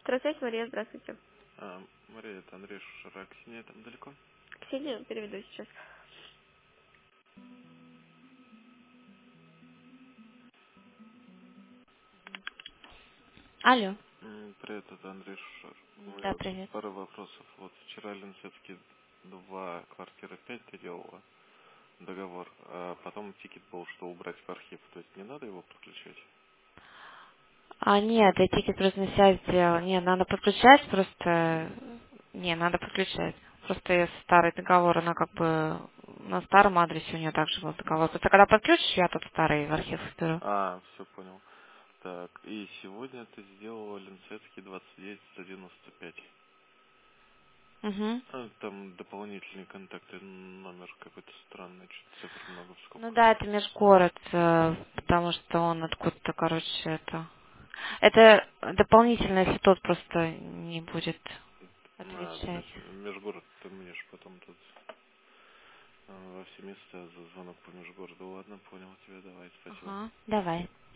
Здравствуйте, Мария, здравствуйте. Мария, это Андрей Шушара. Ксения там далеко? Ксению переведу сейчас. Алло. Привет, это Андрей Шушар. У меня Да, вот привет. пара вопросов. Вот вчера Ленцевский 2, квартира 5 ты делала договор, а потом тикет был, что убрать в архив. То есть не надо его подключать? Нет, я тикет просто на связь сделала. Не, надо подключать просто. Не, надо подключать. Просто я старый договор, она как бы на старом адресе у нее также был договор. Просто когда подключишь, я тот старый в архив беру. Все понял. Так, и сегодня ты сделала Ленцевский 29-195. Угу. Там дополнительные контакты, номер какой-то странный, что-то цифр много в Ну скобках. да, это межгород, потому что он откуда-то, короче, это. Это дополнительно, если тот просто не будет То отвечать. есть межгород ты мне ж потом тут во все места за звонок по межгороду. Ладно, понял тебя, давай, спасибо. Ага, давай.